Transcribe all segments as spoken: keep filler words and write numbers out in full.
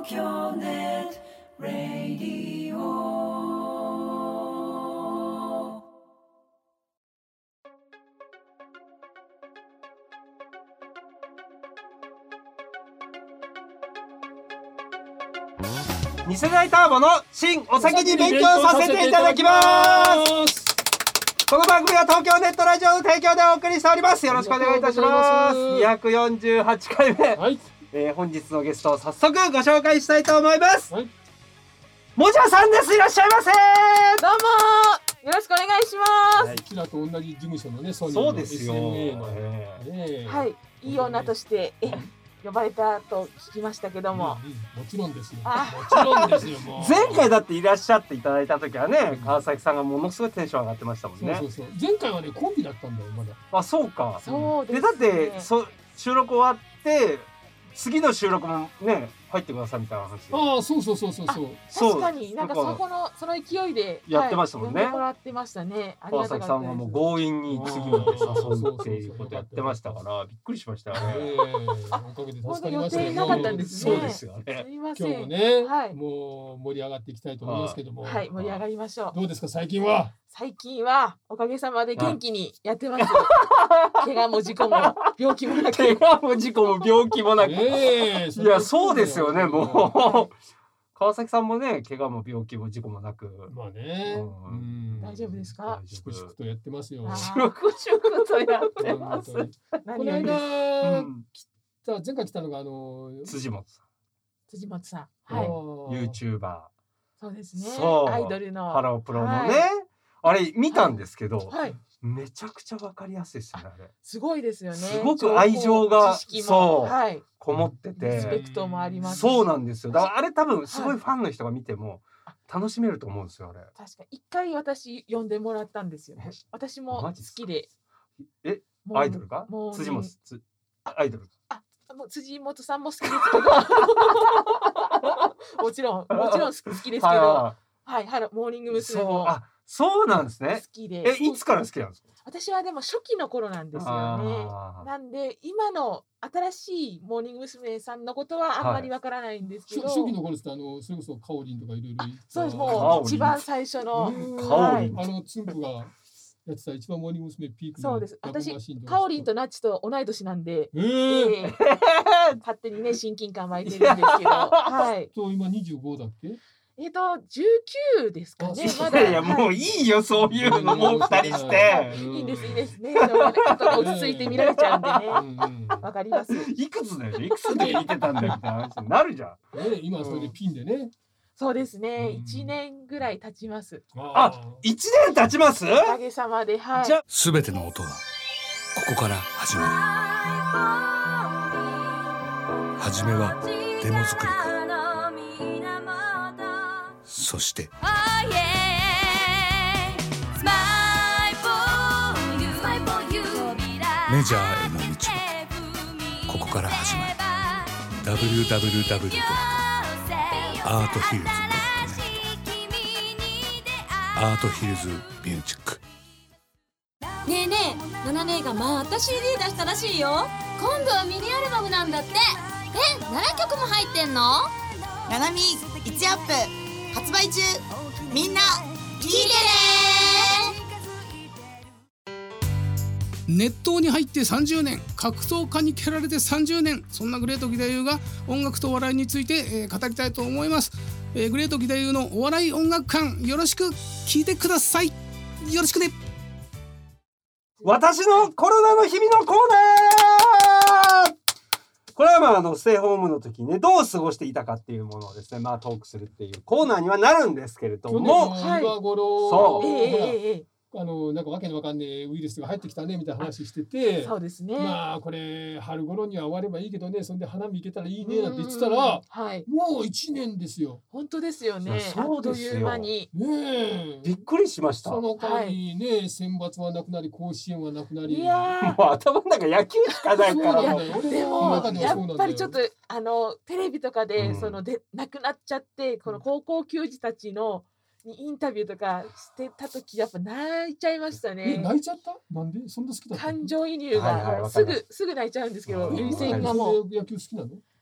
東京ネットラディオ。 二世代ターボの新お酒に勉強させていただきます。この番組は東京ネットラジオの提供でお送りしております。よろしくお願いいたします。にひゃくよんじゅうはちかいめ、はい、えー、本日のゲストを早速ご紹介したいと思います、はい、もじゃさんです。いらっしゃいませ。どうもよろしくお願いします。 はい、こちらと同じ事務所のね、ソニーの エスエヌエーの、 えー、はい、いい女としてえ呼ばれたと聞きましたけども、 うんうん、もちろんですよ。もちろんですよ。もう前回だっていらっしゃっていただいた時はね、川崎さんがものすごいテンション上がってましたもんね。 そうそうそう。前回はねコンビだったんだよまだ。 あ、そうか。 そうですね。 でだってそ収録終わって次の収録もね入ってくださいみたいな話。 ああ、そうそうそうそうそう。 確かになんかそこのその勢いでやってましたもんね。 はい、呼んでもらってましたね。ありがたかったです。 川崎さんがもう強引に次に誘うっていうことやってましたからびっくりしましたよね。 えー、おかげで助かりましたよ。 なかったんですね。そうですよね。 すみません。 今日もね、はい、もう盛り上がっていきたいと思いますけども。 はい、盛り上がりましょう。 どうですか最近は？ 最近はおかげさまで元気にやってます。怪我も事故も病気もなく。 怪我も事故も病気もなく。えー、いやそうですよね。もう川崎さんもね怪我も病気も事故もなく。 まあね。 うん、大丈夫ですか？ 粛々とやってますよ。 粛々とやってます。この間、うん、来た前回来たのがあの辻本さん。 辻本さん。はい。 YouTuber。 そうですね。 そう。 アイドルのハロープロのね。はい、あれ見たんですけど、はい、めちゃくちゃわかりやすいですよね。あれすごいですよね。 すごく愛情がそう、はい、こもってて、 リスペクトもあります。 そうなんですよ。だからあれ多分すごいファンの人が見ても楽しめると思うんですよ。あれ。 確かに一回私呼んでもらったんですよね。私も好きで。 え、アイドルが？辻本アイドル。 あ、もう辻本さんも好きですけど。もちろんもちろん好きですけど。はい、ハロモーニング娘。も。 あ、そうなんですね。 好きで。 え、いつから好きなんですか？ 私はでも初期の頃なんですよね。なんで今の新しいモーニング娘。さんのことはあんまりわからないんですけど。 初期の頃ってあのそれこそカオリンとかいろいろ。 そうです。もう一番最初のカオリン。 あのツンクがやってた一番モーニング娘。ピークの。 そうです。私カオリンとナッチと同い年なんで、勝手にね親近感湧いてるんですけど。はい。 と今にじゅうごだっけ？ えっとじゅうきゅうですかね。まだいやもういいよそういうのもう二人して。 いいんですいいですね。後が落ち着いて見られちゃうんでね。わかります。 いくつだよ。いくつで見てたんだよみたいな話になるじゃん。 ね今それでピンでね。 そうですね。一年ぐらい経ちます。 あ、一年経ちます？ おかげさまではい。 じゃすべての音はここから始まる。初めはデモ作りか。そしてメジャーへの道はここから始まる。 ダブリューダブリューダブリュー ドットアートヒルズ ドットネット アートヒルズミュージック。 ねえねえ、ナナ姉がまた シーディー 出したらしいよ。今度はミニアルバムなんだって。え、ななきょくも入ってんの？ ナナミいちアップ発売中。みんな聞いてね。 熱湯に入ってさんじゅうねん、格闘家に蹴られてさんじゅうねん、そんなグレート義太夫が音楽とお笑いについて、えー、語りたいと思います、えー、グレート義太夫のお笑い音楽館、よろしく聞いてください。よろしくね。 私のコロナの日々のコーナー。これはまああのステイホームの時にねどう過ごしていたかっていうものをですねまあトークするっていうコーナーにはなるんですけれども、 今頃、 そう、 えーえーあのなんかわけのわかんねえウイルスが入ってきたねみたいな話してて、 そうですね。 まあこれ春頃には終わればいいけどね、そんで花見行けたらいいねなんて言ってたら、はい、もう一年ですよ。 本当ですよね。 そうですよ。 あっという間にねびっくりしました。 その間にね、はい、選抜はなくなり甲子園はなくなり、 いやもう頭の中野球しかないから。 でもやっぱりちょっとあのテレビとかで、うん、そのでなくなっちゃってこの高校球児たちのにインタビューとかしてた時やっぱ泣いちゃいましたね。 泣いちゃった？なんでそんな好きだった？ 感情移入がすぐすぐ泣いちゃうんですけど、涙腺がもう。 野球好きなの？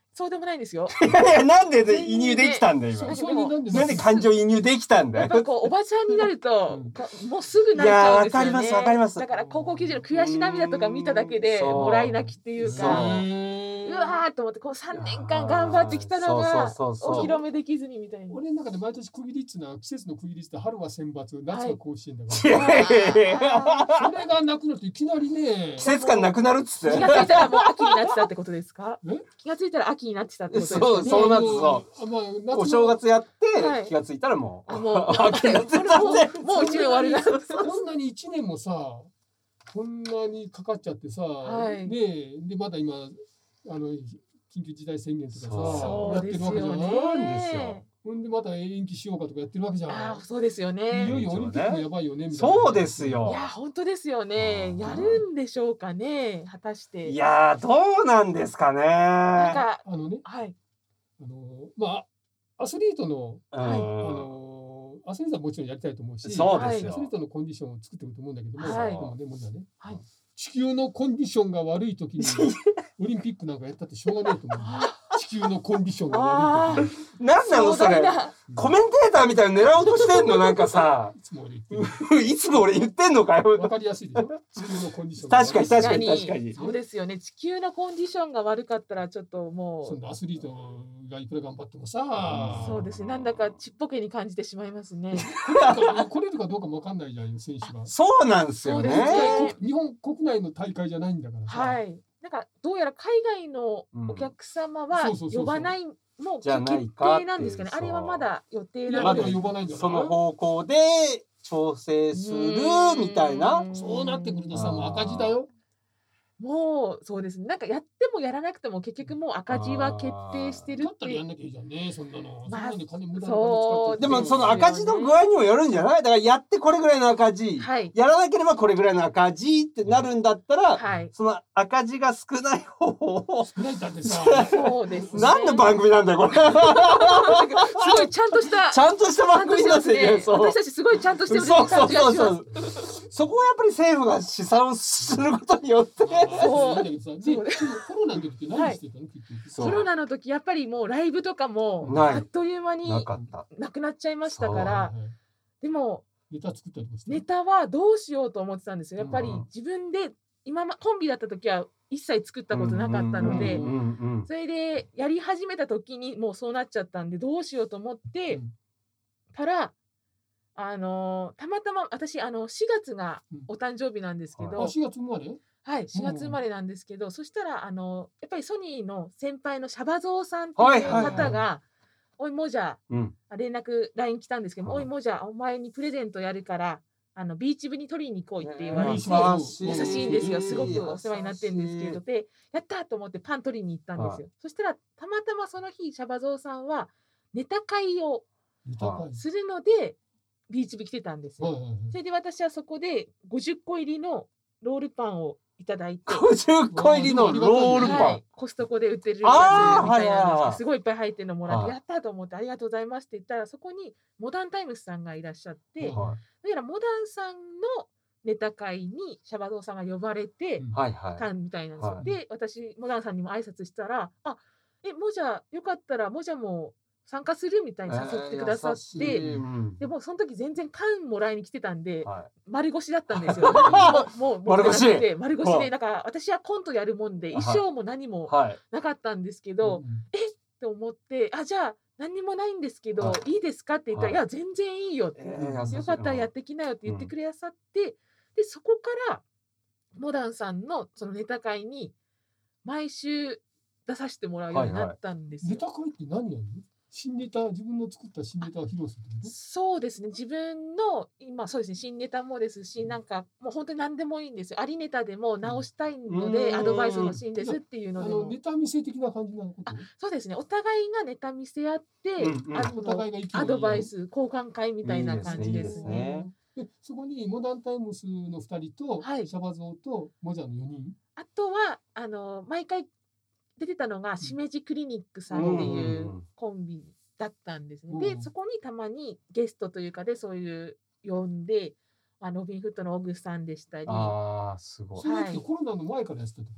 そうでもないんですよ。 いやいや、なんで移入できたんだよ今。 それでなんでなんで感情移入できたんだよ。 やっぱこうおばちゃんになると、こうもうすぐ泣いちゃうんですよね。 いやわかりますわかりますだから高校球児の悔し涙とか見ただけでそうもらい泣きっていうそうか、うわーと思ってこうさんねんかん頑張ってきたのがそうそうそうそうお披露目できずにみたいな。 俺の中で毎年区切りっていうのは季節の区切りって春は選抜、夏は甲子園だかいら。 やいやいやそれがなくなっていきなりね。 季節感なくなるっつって。 気がついたらもう秋になってたってことですか？ え気がついたら秋になってたってことですかね。 そうそうなんですよ。 あまあ夏のお正月やって、 はい気がついたらもうあもう秋になってたんで。 もうもう一年終わりだ。 こんなに一年もさ、こんなにかかっちゃってさ、 はいねえでまだ今あの緊急事態宣言とかさそうやってるわけじゃないんですよ。 ね。 ほんでまた延期しようかとかやってるわけじゃん。 あーそうですよいね。 よいよオリンピックもやばいよねみたいな。 そうですよいや本当ですよね。やるんでしょうかね。果たして。 いやーどうなんですかね。 なんかあのね、 はいあのまあアスリートのうんあのアスリートはもちろんやりたいと思うし、 そうですよアスリートのコンディションを作っていくと思うんだけども、 はいでもね、もうね、 はい地球のコンディションが悪い時にオリンピックなんかやったってしょうがないと思う。地球のコンディションが悪い時に。 なんなのそれ壮大なコメンテーターみたいなの狙おうとしてんのなんかさいつも俺言ってる。 いつも俺言ってんのかよ。 わかりやすいでしょ。地球のコンディションが悪い。 確かに確かに確かに。 そうですよね。地球のコンディションが悪かったらちょっともそんなアスリートがいくら頑張ってもさ、 うそうですね。なんだかちっぽけに感じてしまいますね。 来れるか来れるかどうかもわかんないじゃんよ選手が。 そうなんですよそうですね。 ね日本国内の大会じゃないんだからさ。 はい。なんかどうやら海外のお客様はそうそうそうそう呼ばないもうじゃない決かって定なんですかね。 そうあれはまだ予定いやまだなんで。 呼ばないんだから。 その方向で調整するみたいな。 そうなってくるとさもう赤字だよ。 もうそうですね。なんかやってもやらなくても結局もう赤字は決定してるだっったていう。 らやんなきゃいいじゃんねそんなの。 まあそんなに金無駄な金使そうってでもその赤字の具合にもよるんじゃない？だからやってこれぐらいの赤字、 はいやらなければこれぐらいの赤字ってなるんだったら、 はい。 その赤字が少ない方を少ないんだってさ。 そうですね。 何の番組なんだよこれ。 すごいちゃんとしたちゃんとした番組なんですよね。そう私たちすごいちゃんとしてるそうそう感じがしそうます。 そう。そこはやっぱり政府が試算をすることによって。 そういいんだけどさでそうですコロナの時って何してたの？結局そうコロナの時やっぱりもうライブとかもないあっという間になかった。 なくなっちゃいましたかはいら、 はいでもネタ作ったりとかして。 ネタはどうしようと思ってたんですよ。やっぱりうん自分で今まコンビだった時は一切作ったことなかったのでうん、うんうんそれでやり始めた時にもうそうなっちゃったんでどうしようと思ってうんたら、あのーたまたま私あのしがつがお誕生日なんですけど、 あしがつ生まれ？ はい、しがつ生まれなんですけど、そしたらあのやっぱりソニーの先輩のシャバゾウさんってはいいうはいはい方が「おいもじゃうん。 連絡 ライン 来たんですけども、 はいおいもじゃお前にプレゼントやるからあのビーチ部に取りに来い」って言われて、 優しい優しいんですよ。すごく優しいお世話になってるんですけど、でやったと思ってパン取りに行ったんですよ。そしたらたまたまその日シャバゾウさんはネタ会をネタ会。 するのでビーチ部来てたんですよ。 はいはいはいそれで私はそこでごじゅっこ入りのロールパンをいただいて。 ごじゅっこ入りのロールパン。 はい、コストコで売ってるやつみあーたいなんですけど、 はいはいはいすごいいっぱい入ってるのもらって、 はいやったと思ってありがとうございますって言ったら、そこにモダンタイムスさんがいらっしゃって、 はだからモダンさんのネタ会にシャバゾウさんが呼ばれていはいはい。 たんみたいなんですよ。 はいで私モダンさんにも挨拶したら「あえもじゃよかったらもじゃも参加する?」みたいに誘ってくださって。 えー優しいうんでもその時全然缶もらいに来てたんで、 は丸腰だったんですよ。もうもう丸腰持ってなくて丸腰で、 はいなんか私はコントやるもんではい衣装も何いもはい。 なかったんですけど、 うんって思って「あじゃあ何にもないんですけど、、 はいいですか?」って言ったら「 はいいや全然いいよ」って、 えー優しいよかったらやってきなよ」って言ってくださって、でそこからモダンさんのそのネタ会に毎週出させてもらうようになったんですよ。 ネタ会って何やるの？新ネタ自分の作った新ネタを披露するってこと？ そうですね。自分の今そうですね、新ネタもですし、なんかもう本当に何でもいいんですよ。ありネタでも直したいので、 うんアドバイス欲しいんですっていうのでもあのネ。タ見せ的な感じなこと？ そうですね。お互いがネタ見せ合って、 うんうんあのお互いが意見を言い合うアドバイス交換会みたいな感じですいいですねね。 でそこにモダンタイムスのふたりと、 はいシャバゾウとモジャのよにん。 あとはあの毎回出てたのがしめじクリニックさんっていうコンビだったんですね。 うんでそこにたまにゲストというかでそういう呼んで、あのロビンフットのオグさんでしたり。 ああすごいそ。れってはいコロナの前からやってたってこ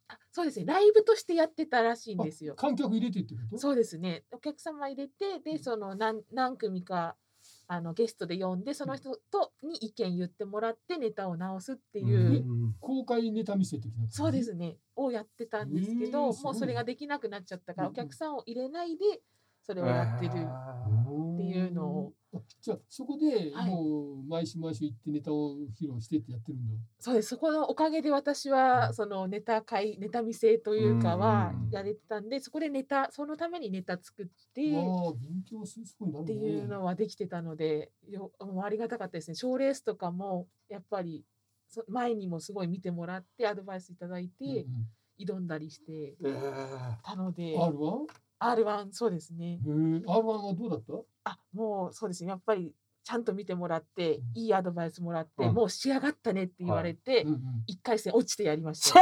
あそうですね、ライブとしてやってたらしいんですよ。 観客入れてってこと？ そうですね、お客様入れて、でその何何組かあのゲストで呼んで、その人とに意見言ってもらってネタを直すっていう、 うん公開ネタ見せ的な感じ？ そうですねをやってたんですけど、 へーすごいねもうそれができなくなっちゃったから、 うんお客さんを入れないでそれをやってるっていうのを。 あじゃあそこではいもう毎週毎週行ってネタを披露してってやってるんだ。 そうです、そこのおかげで私はそのネタ会ネタ見せというかはうんやれてたんで、そこでネタそのためにネタ作ってわあ勉強するすごいなるっていうのはできてたので、よもうありがたかったですね。賞レースとかもやっぱりそ前にもすごい見てもらってアドバイスいただいて挑んだりしてえーたので、 アールワン？ アールワン そうですね。 へえ アールワン はどうだった？ あもうそうですね、やっぱりちゃんと見てもらってうんいいアドバイスもらって、 うんもう仕上がったねって言われて、 うんうんいっかい戦落ちてやりました。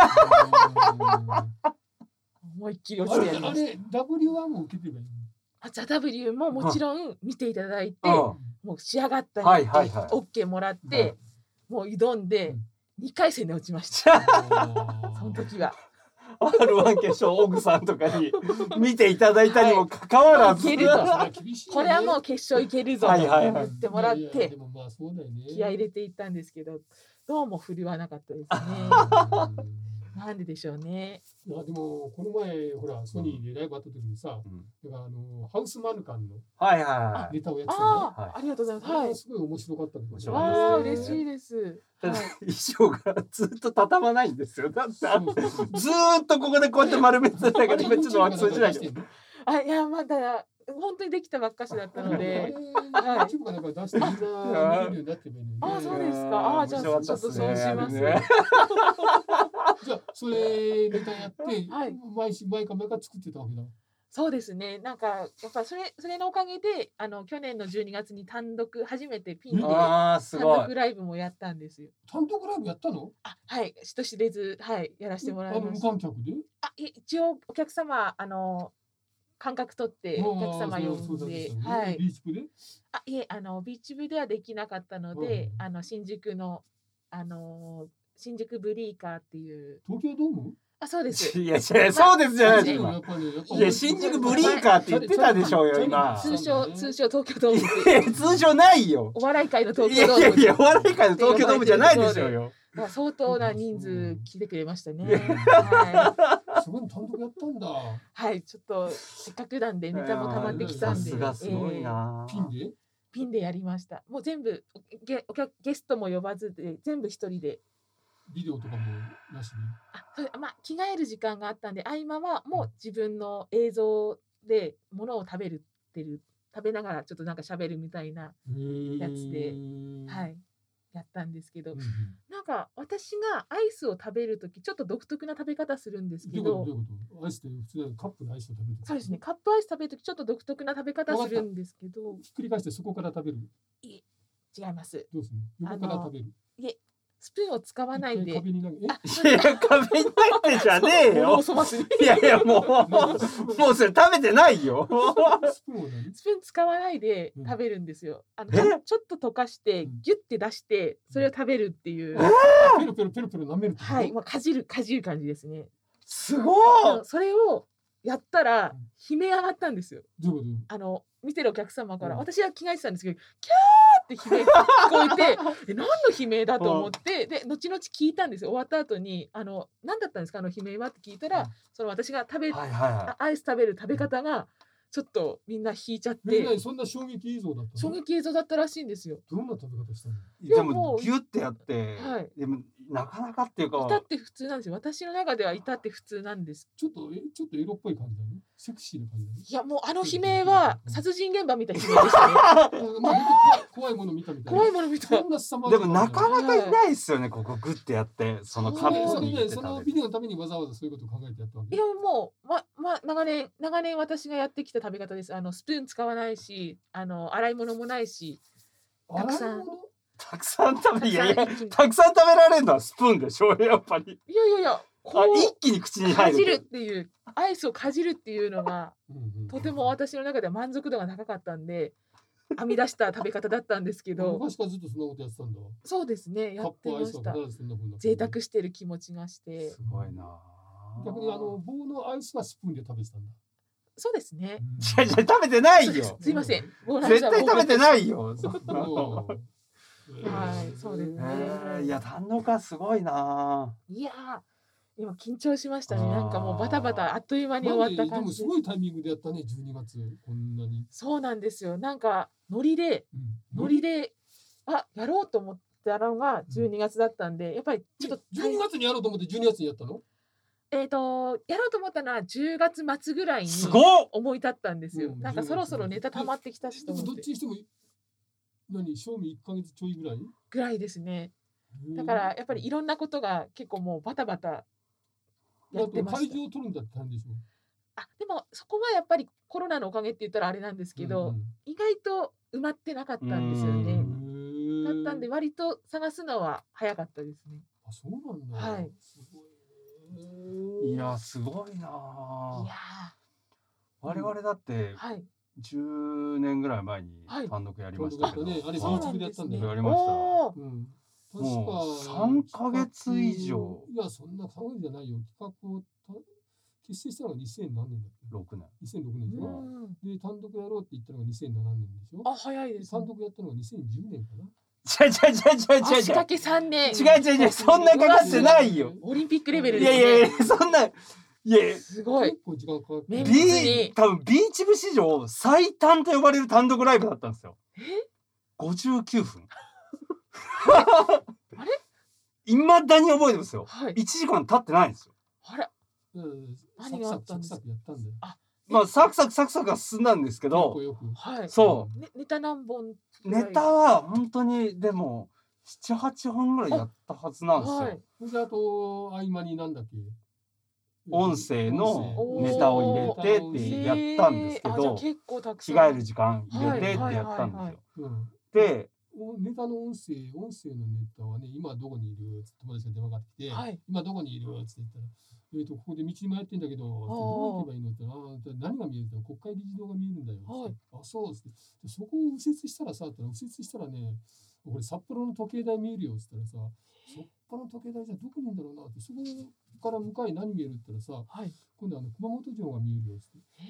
思いっきり落ちあてやりました。 れあれ ダブリューワン も受けてればいいの？ あザ・ W ももちろん見ていただいて、 うんもう仕上がったねってはいはいはい OK もらって、 はいもう挑んでうんにかい戦で落ちました。その時は。 アールワン 決勝オグさんとかに見ていただいたにもかかわらず、 はいいけるとそれは厳しいよねこれはもう決勝いけるぞとはいはいはい言ってもらっいやいやてでもまあそうだよね。 気合い入れていったんですけど、どうも振るわなかったですね。なんででしょうね。 いやでもこの前ほらソニーでライブあった時にさ、 うんだからあのハウスマヌカンのはいはいはネタをやってたね。 ああ、 はいありがとうございます。 あれは。 はいすごい面白かったけどね。 面白かったああ、 ですね嬉しいです。 い。 はい。 衣装がずっと畳まないんですよ。だってあのそうそうそうずーっとここでこうやって丸めてたから今ちょっと枠通じないけど。 あ、いや、まだ本当にできたばっかしだったので。はい YouTube かなんか出してみんな見れるようになってもいいのにね。 あ、そうですか。ああ、じゃあ、ちょっとそうします。 ねじゃあそれネタやって、 はい毎週毎回毎回作ってたわけだ。 そうですね。なんか、やっぱそれ、それのおかげで、あの、去年のじゅうにがつに単独、初めてピンで単ああすごい独。ライブもやったんですよ。 単独ライブやったの？ あ、はい。人知れず、はい、やらせてもらいあの無ました。 観客で？ あ、い一応、お客様、あの、間隔取って、お客様あー呼そうそうんでそう、だはい。 ビーチ部で？ あ、いえ、あの、ビーチ部ではできなかったのうんで、あの、新宿の、あの、新宿ブリーカーっていう、 東京ドーム？ あ、そうです。 いやいやそうですじゃないですかでもやっ。ぱねやっぱいや新宿ブリーカーって言ってたでしょうよ今。 通称、通称東京ドームいや通常ないよ。 お笑い界の東い京ドームやいやいやお笑い界の東京ドームじゃないでしょうよ。 まあ相当な人数来てくれましたね。はすごい単独やったんだ。 い、はい、ちょっとせっかくなんでネタも溜まってきたんで、 さすがすごいな。 ピンで？ ピンでやりました。もう全部ゲお客ゲストも呼ばずで全部一人で。 ビデオとかもなしで。 あ、そうまあ着替える時間があったんで、合間はもう自分の映像で物を食べるってる食べながらちょっとなんか喋るみたいな、やつではいい、やったんですけど、 うんうんなんか私がアイスを食べるときちょっと独特な食べ方するんですけどどういうことどういうことアイスって普通にカップのアイスを食べるとそうですね、カップアイス食べるときちょっと独特な食べ方するんですけど、 ひっくり返してそこから食べる。 違います。 どうするの？横から食べる。 いえ、スプーンを使わない一回で。 壁に投げ。えあ、 いや壁に投げてじゃねえ物よを。そばすにいやいやもうもうそれ食べてないよ。 スプーンを何？ スプーン使わないでうん食べるんですよ。あのえちょちょっと溶かしてうんギュッて出してそれを食べるっていう、 ペロペロペロペロ舐めるってこと？ はい、まあかじるかじる感じですね。 すごい。 あのそれをやったらうん悲鳴上がったんですよ。 どういうこあの見てるお客様から、 うん私は着替えてたんですけど、キャーって悲鳴が聞こえて、え何の悲鳴だと思って、で後々聞いたんですよ。終わった後にあの何だったんですかあの悲鳴はって聞いたら、 うんその私が食べ、 はいはいはあアイス食べる食べ方がちょっとみんな引いちゃっと？みんなてにそんな衝撃映像だったの？ 衝撃映像だったらしいんですよ。 どんな食べ方したの？ い。でやもうもギュってやってはい、 でもなかなかっていうか。 いたって普通なんですよ。私の中ではいたって普通なんです。 ちょっとえちょっとエロっぽい感じだね。セクシーな感じだね。 いやもうあの悲鳴は殺人現場見た悲鳴でしたね。 うんまあ本当怖い怖いもの見たみたいな。 怖いもの見た。 そんな凄まじいでもなかなかいないですよね。ここグッてやってそのカッそれねプに入れて食べる。 そのビデオのためにわざわざそういうことを考えてやったわけ。 いやもうまま長年長年私がやってきた食べ方です。あのスプーン使わないし、あの洗い物もないし、たくさん洗い物たくさん食べいやいやたくさんたくさん食べられるのはスプーンでしょうよやっぱり。 いやいやいやこあう一気に口に入る。 かじるっていうアイスをかじるっていうのがうんうんとても私の中では満足度が高かったんで編み出した食べ方だったんですけど、 昔からずっとそんなことやってたんだわ。 そうですねやカッってプアイスはました。 必ずそんな風な。 贅沢してる気持ちがしてすごいな。 逆にあの棒のアイスはスプーンで食べてたんだ。 そうですね。 いやいや食べてないよ。 すいません。 絶対食べてないよ。 はい、そうですね。 いや単独はすごいな。 いや今緊張しましたね。なんかもうバタバタあっという間に終わった感じで。でもすごいタイミングでやったね。じゅうにがつこんなに。 そうなんですよ。なんかノリで、うん、ノリであやろうと思ったのがじゅうにがつだったんで、やっぱりちょっとじゅうにがつにやろうと思ってじゅうにがつにやったの？ えっとやろうと思ったのはじゅうがつまつぐらいに思い立ったんですよ。なんかそろそろネタ溜まってきたしと思って。 どっちにしても何賞味いっかげつちょいぐらい？ ぐらいですね。だからやっぱりいろんなことが結構もうバタバタやってました。 会場を取るんだって大変でしょ。 あでもそこはやっぱりコロナのおかげって言ったらあれなんですけど、うんうん、意外と埋まってなかったんですよね。だったんで割と探すのは早かったですね。 あそうなんだ。 はい。 すごいいやすごいな。いや我々だってじゅうねんぐらい前に単独やりましたけど、 ね、あれ新宿でやったんだよ。 やりました。もうさんかげつ以上。 いやそんなさんかげつじゃないよ。企画を結成したのがにせん何年だっけ？ ろくねん。 にせんろくねんでしょ。で単独やろうって言ったのがにせんななねんでしょ。 あ早いです。 単独やったのがにせんじゅうねんかな。 違う違う違う違う違う違う。 足掛けさんねん。 違う違う違うそんなかかってないよ。 オリンピックレベルですね。 いやいやいやそんな。いやすごい。 結構時間かかって。 ビー多分ビーチ部史上最短と呼ばれる単独ライブだったんですよ。 え？ ごじゅうきゅうふん。 あれ？ 未だに覚えてますよ。 はい。 いちじかん経ってないんですよ。 あれ？ うん。何があったんですか？やったんだよ。あ。 まあサクサクサクサクは進んだんですけど、 はい。 そう。 ね、ネタ何本？ ネタは本当にでもななはちほんぐらいやったはずなんですよ。はい。 であと合間になんだっけ？ 音声のネタを入れてってやったんですけど、着替える時間入れてってやったんですよ。で、 ネタの音声、音声のネタはね、今どこにいる友達が電話がかかってきて、はい、今どこにいるって言ったら、えーと、ここで道に迷ってんだけど、どう行けばいいのって、あ何が見えるんだよ、国会議事堂が見えるんだよ。はい、あ、そうですね。そこを右折したらさ、右折したらね、これ札幌の時計台見えるよって言ったらさ、札幌の時計台じゃどこにいるんだろうなって、そこから向かい何見えるって言ったらさ、はい、今度あの熊本城が見えるよって、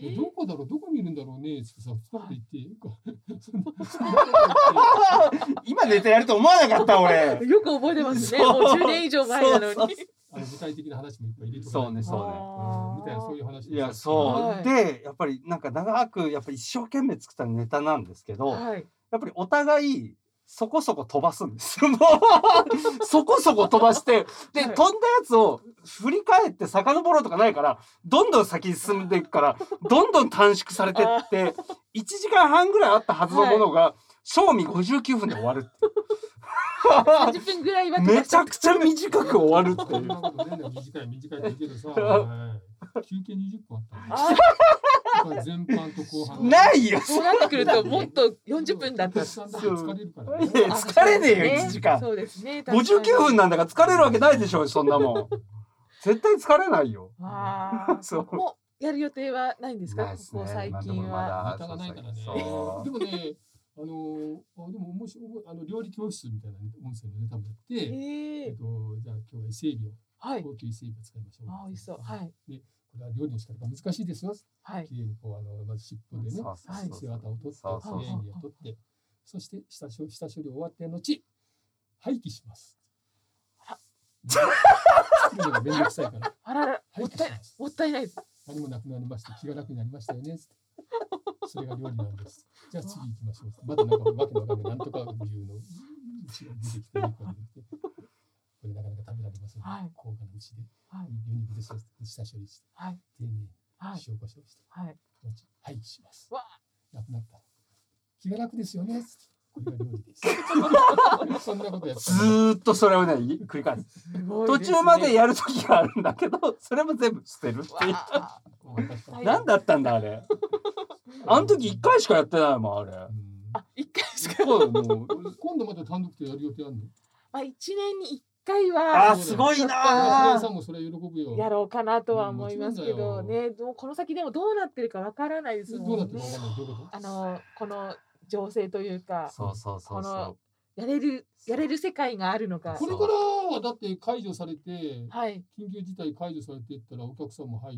えどこだろう、どこにいるんだろうねってさ、そんなこと言って、 今ネタやると思わなかった俺。 よく覚えてますね。もうじゅうねん以上前なのに。 あの具体的な話もいっぱい入れてそうねそうね。 みたいなそういう話。 いやそうでやっぱりなんか長くやっぱり一生懸命作ったネタなんですけど、やっぱりお互いそこそこ飛ばすんですよ。もうそこそこ飛ばしてで、はい、飛んだやつを振り返って遡ろうとかないからどんどん先に進んでいくからどんどん短縮されてっていちじかんはんぐらいあったはずのものが、はい、賞味ごじゅうきゅうふんで終わるってさんじゅっぷんぐらいはめちゃくちゃ短く終わるっていう。 短い短いだけどさ、休憩にじゅっぷんあったね。前半と後半ないよ。 そうなってくるともっとよんじゅっぷんだった。 疲れるからね。 疲れねえよいちじかん。 そうですね。 ごじゅうきゅうふんなんだから疲れるわけないでしょそんなもん。絶対疲れないよ。 ああ。そうもうやる予定はないんですか？ここ最近は。 ネタがないからね。でもね。あのあでも面白いあの料理教室みたいな音声のネタもやって、えっとじゃあ今日は伊勢海老、はい、高級伊勢海老使いましょう。 あ美味しそう。はい。 でこれは料理の仕方が難しいですよ。はい。綺麗にこうあのまず尻尾でね、背わたを取って綺麗に取って、そして下処下処理終わった後廃棄します。あら。作るのがめんどくさいから。 あらら。もったいない。もったいないです。 何もなくなりました。気が楽になりましたよね。それが料理なんです。じゃあ次行きましょう。まだなんかわけのわかんないなんとか牛の牛が出てきて、これなかなか食べられますので、はい、高価な牛で、はい、牛肉で下処理して、はい、丁寧に塩コショウして、はい、廃棄します。なくなったら気が楽ですよね。これが料理です。そんなことやってずーっとそれをね繰り返す。すね、途中までやる時があるんだけど、それも全部捨てるっていう。何だったんだあれ。あの時一回しかやってないもんあれ。 あ、一回しか。 今度また単独でやる予定あるの？ まあ一年に一回は。 あ、すごいな。 さんもそれ喜ぶよ。 やろうかなとは思いますけどね。どうこの先でもどうなってるかわからないですもんね。 どうなってるかわからない。どういうこと？ あのこの情勢というか、 そうそうそうそう。 やれるやれる世界があるのか。 これからはだって解除されて、 はい、 緊急事態解除されていったらお客さんも入って、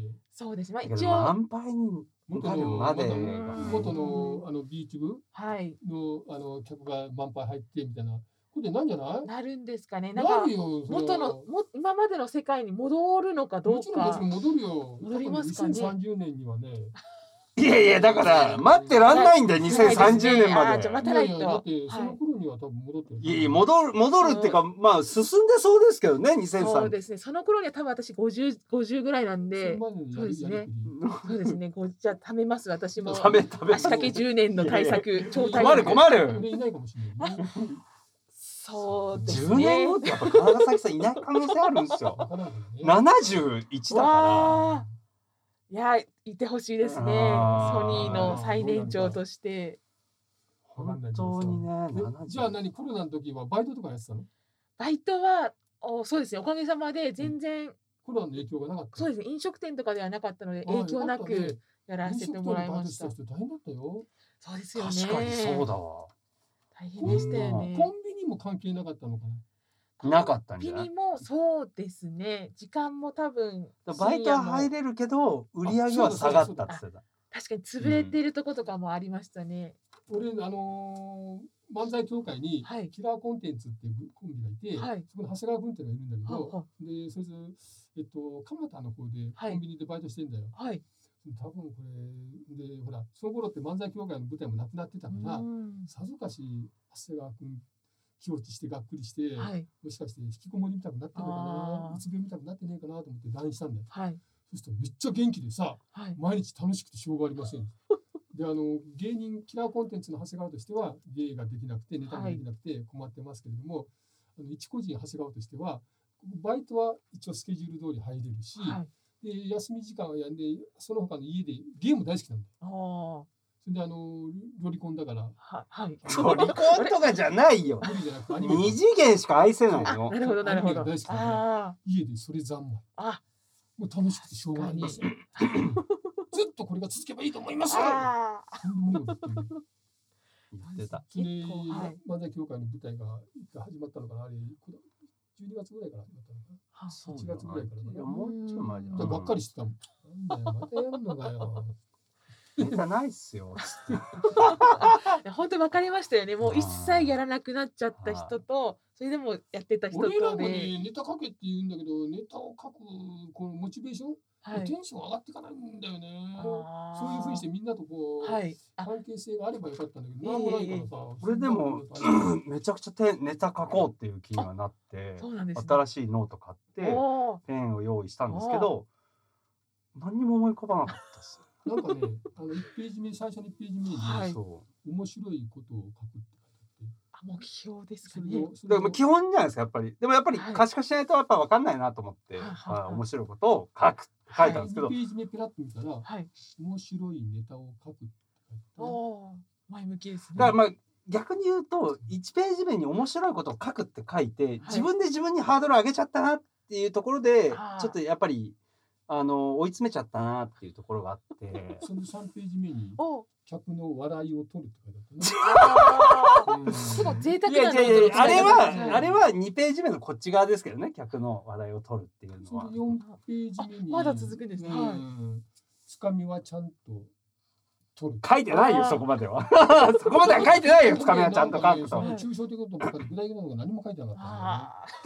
そうです。まあ一一応満杯になるまで元のあのビーチ部の、 はい、 あの客が満杯入ってみたいな。これなんじゃない？ なるんですかね。なんか元のも今までの世界に戻るのかどうか。 もちろんもちろん戻るよ。 戻りますかね。 にせんさんじゅうねんにはね。 いやいやだから待ってらんないんだよ、にせんさんじゅうねんまで。 待たないと。 だってその頃には多分戻ってる。 いやいや戻る戻るっていうかまあ進んでそうですけどね、にせんさん。 そうですね。その頃には多分私ごじゅう、ごじゅうぐらいなんで。そうですね。そうですね。じゃあ貯めます私も。 貯め貯め。 足掛けじゅうねんの対策超対策。 困る困る。 いないかもしれない。 そうですね。 じゅうねんごってやっぱ川崎さんいない可能性あるんですよ。ななじゅういちだから。 いやいてほしいですね。ソニーの最年長として。 本当にね。 じゃあ何コロナの時はバイトとかやってたの？ バイトはおそうですね。おかげさまで全然、うん、 コロナの影響がなかった。 そうですね。飲食店とかではなかったので影響なくやらせてもらいました。 飲食店でバイトした人大変だったよ。 そうですよね。 確かにそうだわ。 大変でしたよね。 コンビニも関係なかったのかな。 なかったんじゃない？ コンビニもそうですね。時間も多分バイトは入れるけど売り上げは下がったって言ってた。 確かに潰れてるとことかもありましたね。 俺あの漫才協会にキラーコンテンツっていうコンビがいて、そこに長谷川君っていうのがいるんだけど、でそいつえっと蒲田の方でコンビニでバイトしてんだよ。はい。多分これでほらその頃って漫才協会の舞台もなくなってたから、さぞかし長谷川君気落ちしてがっくりして、はい、もしかして引きこもりみたくなってるのかな、うつ病みたくなってねえかなと思って ライン したんだよ。はい、そしたらめっちゃ元気でさ、はい、毎日楽しくてしょうがありません。であの芸人キラーコンテンツの長谷川としては芸ができなくてネタができなくて困ってますけれども、はい、あの一個人長谷川としてはバイトは一応スケジュール通り入れるし、はい、で休み時間はやんでその他の家でゲーム大好きなんだよ。それであのロリコンだから、 ははい、 ロリコンとかじゃないよ。二次元しか愛せないの。 なるほどなるほど。 家でそれ三昧。あ、もう楽しくてしょうがないんですよ。ずっとこれが続けばいいと思います。言ってた。 それ漫才協会の舞台が始まったのかな、あれじゅうにがつぐらいから始まったのかな。はちがつぐらいから。いやもうちょい前じゃん。ばっかりしてたもん。なんだよまたやるのかよ。 ネタないっすよ。 本当に分かりましたよね。もう一切やらなくなっちゃった人と、それでもやってた人とで。 俺らもね、ネタ書けって言うんだけど、ネタを書くこのモチベーション、はい、テンション上がっていかないんだよね。そういうふうにしてみんなとこう、はい、関係性があればよかったんだけど、なんもないからさ。 俺でもめちゃくちゃネタ書こうっていう気にはなって、ね、新しいノート買ってペンを用意したんですけど、何にも思い浮かばなかったです。 なんかね、あのいちページ目、最初のいちページ目に、はい、面白いことを書くって書いてあって。目標ですかね。 でも基本じゃないですか、やっぱり。でもやっぱり可視化しないとやっぱ分かんないなと思って、はい、面白いことを書く書いたんですけど。 にページ目ペラッと見たら、はい、面白いネタを書くって書いてあって。前向きですね。 だからまあ逆に言うといちページ目に面白いことを書くって書いて、はい、自分で自分にハードル上げちゃったなっていうところで、ちょっとやっぱり。あの追い詰めちゃったなっていうところがあってそのさんページ目に客の笑いを取るって書いてあったね。 結構贅沢なのあれはあれはにページ目のこっち側ですけどね、客の笑いを取るっていうのは。 よんページ目にまだ続くんですね。 つかみはちゃんと取る。 書いてないよそこまでは。そこまでは書いてないよ。つかみはちゃんと書くと。 抽象的なことばっかり具体的なのが何も書いてなかった。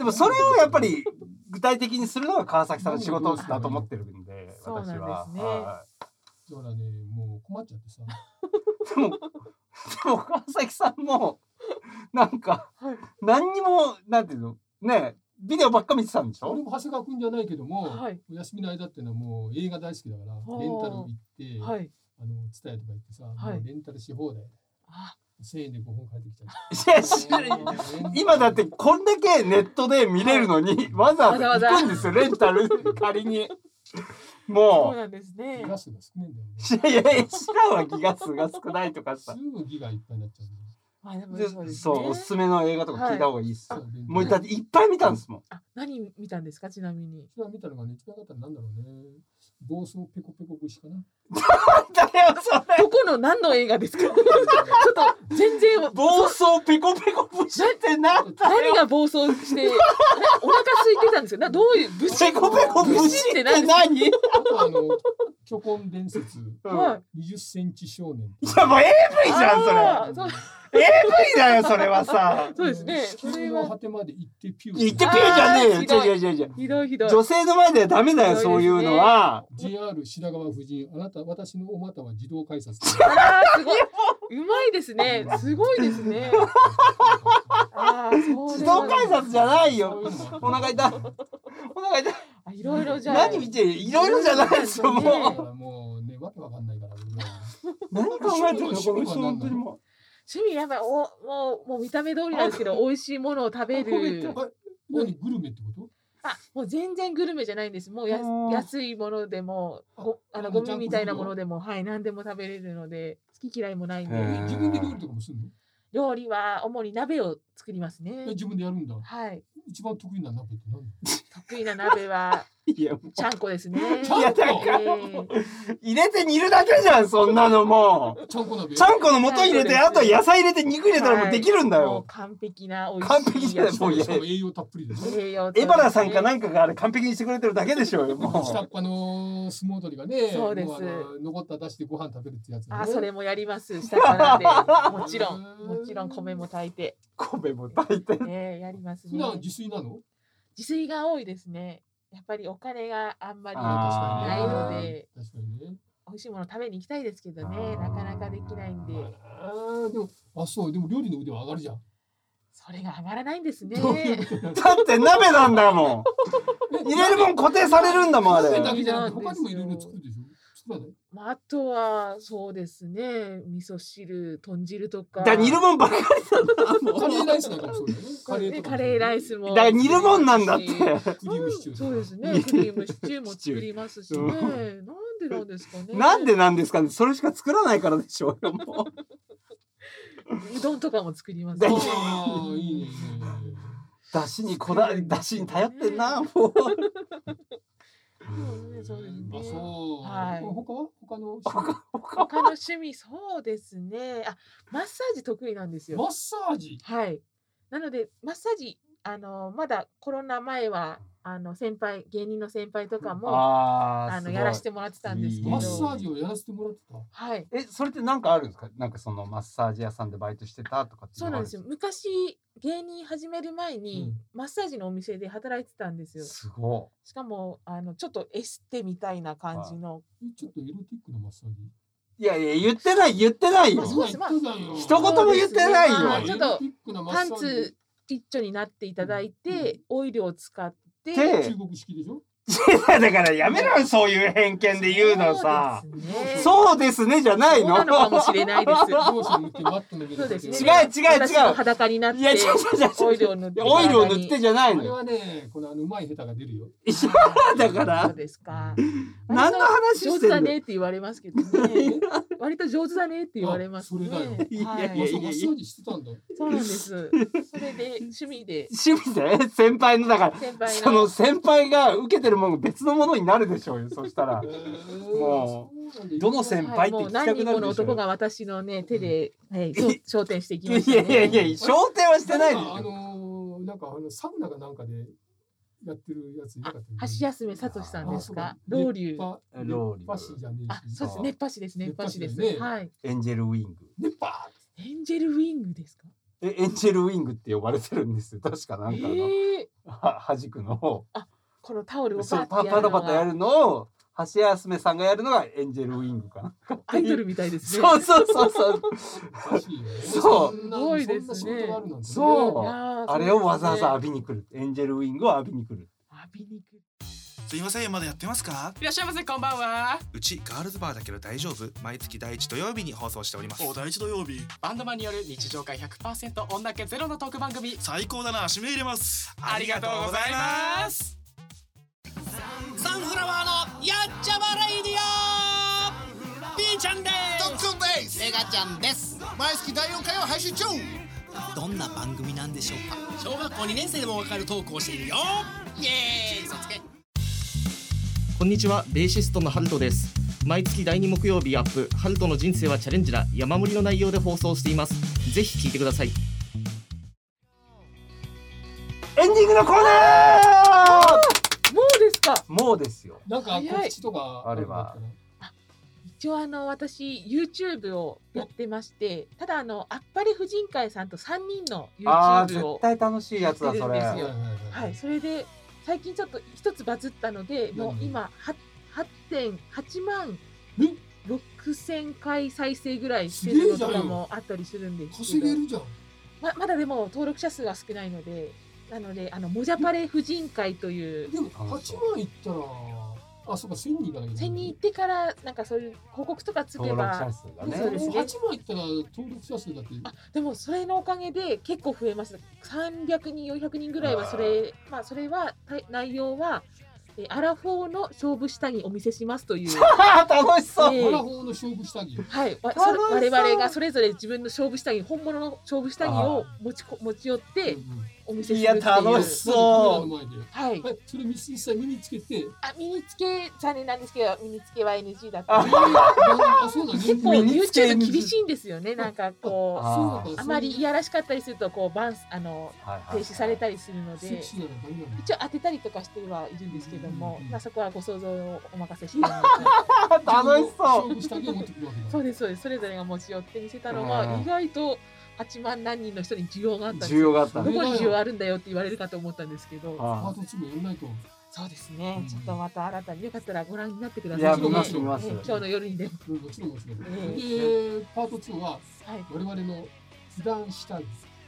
でもそれをやっぱり具体的にするのが川崎さんの仕事だと思ってるんで、私は。 そうなんですね。 だからね、もう困っちゃってさ。 でも、でも川崎さんもなんか何にもなんていうのね、ビデオばっか見てたんでしょ。 俺も長谷川君じゃないけども、お休みの間っていうのはもう映画大好きだからレンタル行って、あのツタヤとか行ってさ、レンタルし放題。せんえんでごほん帰ってきちゃう。今だってこんだけネットで見れるのにわざわざ行くんですよ、レンタル仮に。もう。 そうなんですね。 ギガ数が少ないんだよね。 いやいや、知らんわ、ギガ数が少ないとかさ。 すぐギガいっぱいになっちゃう。 そう、おすすめの映画とか聞いた方がいいっす。もうだっていっぱい見たんですもん。 何見たんですか、ちなみに。 それは見たのがね、一番良かったのなんだろうね。暴走ペコペコ節かな。 だよそれ。 どこの何の映画ですか？ちょっと全然暴走ペコペコブシってなんだよ。 何が暴走してお腹空いてたんですよ。などういうブシペコペコブシって何？ あとあの虚婚伝説にじゅっセンチ少年。 いやもう エーブイ じゃんそれ。 あーそうエーブイ だよそれはさ。 そうですね。それは地球の果てまで行ってピュー。 言ってピューじゃねえよ。 あーひどい違う違う違う違う。 ひどいひどい。 女性の前ではダメだよそういうのは。 ジェイアール 品川夫人、あなた私のお股は自動改札。 あーすごい。うまいですね。すごいですね。ああ、そう自動改札じゃないよ。お腹痛い。お腹痛い。 あ、いろいろじゃあ。 何見てる？いろいろじゃないですよもう。 もうねわけわかんないから。 何考えてるのこの人本当にもう。 趣味やっぱりおもうもう見た目通りなんですけど美味しいものを食べる。 何グルメってこと？ あ、もう全然グルメじゃないんです。もうや安いものでもごあのゴミみたいなものでもはい何でも食べれるので好き嫌いもないんで。 自分で料理とかもするの？ 料理は主に鍋を作りますね。 自分でやるんだ。 はい。 一番得意な鍋って何？ 得意な鍋はちゃんこですね。 いやだから入れて煮るだけじゃんそんなのもう。 ちゃんこ鍋。 ちゃんこの素入れてあと野菜入れて肉入れたらもうできるんだよ。 完璧な美味しい。 完璧じゃないもうしかも栄養たっぷりでしょ。 栄養。 エバラさんかなんかがあれ完璧にしてくれてるだけでしょうよもう。 下っ端の相撲取りがね。 そうです。 残った出してご飯食べるってやつ。 あ、それもやります。下からでもちろんもちろん米も炊いて。 米も炊いて。 ねやりますね。 普段自炊なの？ 自炊が多いですね。やっぱりお金があんまりないので、 確かにね、 美味しいもの食べに行きたいですけどね、なかなかできないんで。 ああ、でも、あ、そう、でも料理の腕は上がるじゃん。 それが上がらないんですね。 だって鍋なんだもん。入れるもん固定されるんだもんあれ。 鍋だけじゃなくて他にもいろいろ作るでしょ。作らない？ まあ、あとはそうですね、味噌汁、豚汁とか。 だ煮るもんばっかりなんだ。 カレーライスなんかもそうだよね。 カレーとか。カレーライスも。 だから煮るもんなんだって。 クリームシチュー。 そうですね。クリームシチューも作りますしね。なんでなんですかね。 なんでなんですかね。それしか作らないからでしょう。もう。うどんとかも作ります。 ああ、いいね。 だしにこだ、だしに頼ってんな。もう。 そうですね。 あ、そう。 はい。 他は他の他の趣味そうですね。あ、マッサージ得意なんですよ。 マッサージ。 はい。なのでマッサージあのまだコロナ前はあの先輩芸人の先輩とかもああのやらせてもらってたんですけど。 マッサージをやらせてもらってた。 はい。 え、それってなんかあるんですか？なんかそのマッサージ屋さんでバイトしてたとかって。 そうなんですよ。昔芸人始める前に、うん、マッサージのお店で働いてたんですよ。 すごい。しかもあのちょっとエステみたいな感じの。 ちょっとエロティックなマッサージ。 いやいや言ってない言ってないよ。 そうです。まあ、 一言も言ってないよ。 まあ、ちょっとパンツ一丁になっていただいて、うん、オイルを使って。 中国式でしょ？ だからやめろよそういう偏見で言うのさ。そうですねじゃないの。 そうなのかもしれないです。 そうですね。違う違う違う。 裸になってオイルを塗って。 オイルを塗ってじゃないの。 あれはね、このあのうまい下手が出るよ。 だから。 そうですか。 何の話してんの？ 上手だねって言われますけどね。割と上手だねって言われますね。 それだよ。 いやいやいや。 マッサージしてたんだ。 そうなんです。それで趣味で。 趣味で先輩のだからその先輩が受けてるものが別のものになるでしょうよ。そしたらもうどの先輩って聞きたくなるでしょう。 何人もの男が私のね手で昇天していきましたね。 いやいやいや昇天はしてないですよ。 あのなんかあのサウナがなんかでやってるやついなかった。 橋休め聡さんですか。ロウリュ。 ロウリュ。 パシじゃねえし。 そうです。熱波師です。熱波師です。はい。 エンジェルウィング。 熱波。 エンジェルウィングですか。 え、エンジェルウィングって呼ばれてるんですよ。確かなんかのは弾くの。 あ、このタオルをパタパタパタやるのを橋休めさんがやるのがエンジェルウィングかな。 アイドルみたいですね。 そうそうそうそう。そう。 すごいですね。 そう。あれをわざわざ浴びに来る。エンジェルウィングを浴びに来る。 浴びに来る。 すいません、まだやってますか？ いらっしゃいませ、こんばんは。 うちガールズバーだけど大丈夫？毎月第一土曜日に放送しております。 お、第一土曜日。バンドマンによる日常会 ひゃくパーセント 女気ゼロのトーク番組。 最高だな、締め入れます。 ありがとうございます。 サンフラワーのやっちゃまレイディオ。ピーちゃんです。 トックンです。 メガちゃんです。 毎月だいよんかいを配信中。 どんな番組なんでしょうか。小学校にねん生でもわかるトークをしているよ。イエーイ、そつけ。 こんにちは、ベーシストのハルトです。 毎月だいに木曜日アップ、ハルトの人生はチャレンジだ、山盛りの内容で放送しています。ぜひ聞いてください。 エンディングのコーナー。 もうですか。 もうですよ。 なんか告知とかあれば。 一応あの私 YouTube をやってまして、ただあのあっぱれ婦人会さんとさんにんの YouTube を絶対楽しいやつだそれ。 はい、それで最近ちょっと一つバズったので、もう今 はちまんろくせんかい再生ぐらいしてるのとかもあったりするんですけど、 稼げるじゃん。 ままだでも登録者数が少ないので、なのであのもじゃパレ婦人会という。 でもはちまんいったら。あ、そうか、せんにんいかなきゃいけない。 せんにんいってからなんかそういう広告とかつけば、 登録者数がね。 そうですね。 はちまんいったら登録者数だって。 あ、でもそれのおかげで結構増えました。さんびゃくにん、よんひゃくにんぐらいはそれ、まあそれは内容はえアラフォーの勝負下着お見せしますという。 楽しそう。 えー、 アラフォーの勝負下着。 はい。わ我々がそれぞれ自分の勝負下着、本物の勝負下着を持ちこ持ち寄って。うんうん、お見せするっていう。 いや楽しそう。 はい。 それ実際身につけて。 あ、身につけ残念なんですけど、身につけは エヌジー だった。あ、そうなんです。結構 YouTube 厳しいんですよね。なんかこうあまりいやらしかったりするとこうバンあの停止されたりするので、一応当てたりとかしてはいるんですけども、まあそこはご想像をお任せしてます。 楽しそう。 そうですそうです。それぞれが持ち寄って見せたのが意外と。はちまん何人の人に需要があったんですよ。 需要があった。 どこに需要あるんだよって言われるかと思ったんですけど。 パートツーもやらないと。 そうですね。ちょっとまた新たによかったらご覧になってください。 いや、見ます見ます。 今日の夜にでも。 もちろんもちろん。で、パートツーは我々の普段下着。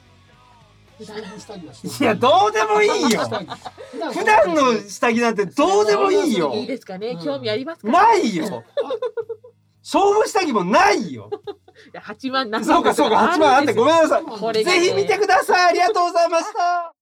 いや、どうでもいいよ。普段の下着なんてどうでもいいよ。 いいですかね。興味ありますか。 ないよ。勝負下着もないよ。 はちまんなんそうかそうか、はちまんあってごめんなさい。ぜひ見てください。ありがとうございました。